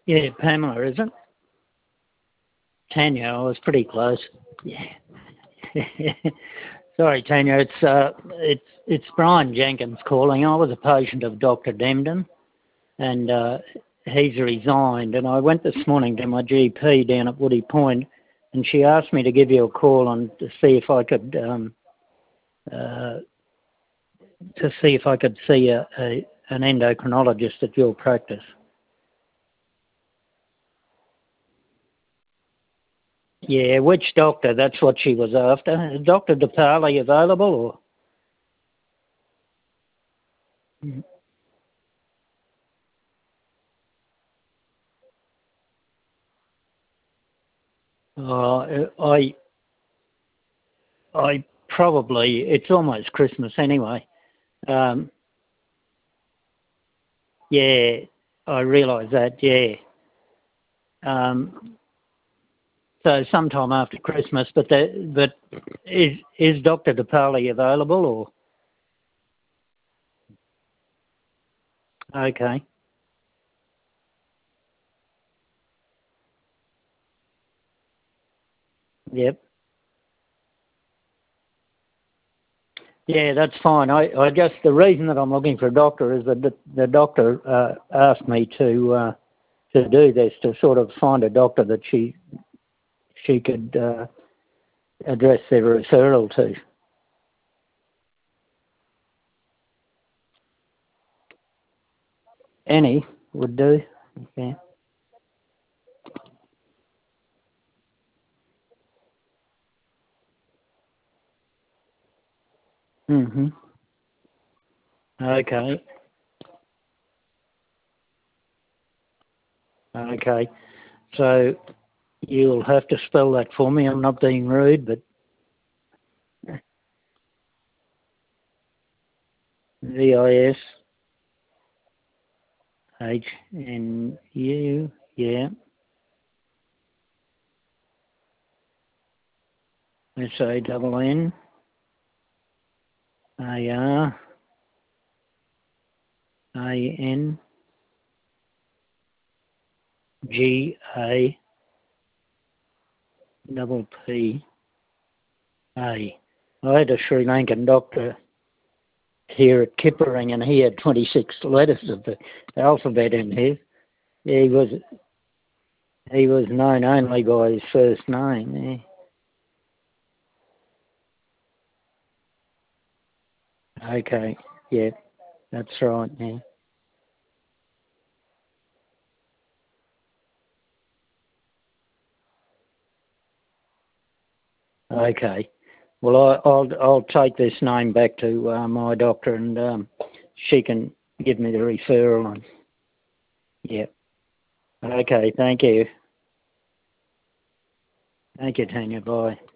Yeah, Pamela, is it? Tanya, I was pretty close. Yeah. Sorry, Tanya, it's Brian Jenkins calling. I was a patient of Dr. Demden, and he's resigned. And I went this morning to my GP down at Woody Point, and she asked me to give you a call to see if I could see an endocrinologist at your practice. Yeah, which doctor? That's what she was after. Is Dr. DeParley available, or? I probably, it's almost Christmas anyway. Yeah, I realise that, yeah. So sometime after Christmas, but is Dr. DeParley available, or? Okay. Yep. Yeah, that's fine. I guess the reason that I'm looking for a doctor is that the doctor asked me to do this, to sort of find a doctor that she could address their referral to. Any would do. Yeah. Mhm. Okay. Okay. So you'll have to spell that for me. I'm not being rude, but VISHNU, yeah. SANNANGAPPA. I had a Sri Lankan doctor here at Kippering, and he had 26 letters of the alphabet in his. He was known only by his first name. Yeah. Okay. Yeah, that's right. Yeah. Okay. Well, I'll take this name back to my doctor, and she can give me the referral. And yeah. Okay. Thank you. Thank you, Tanya. Bye.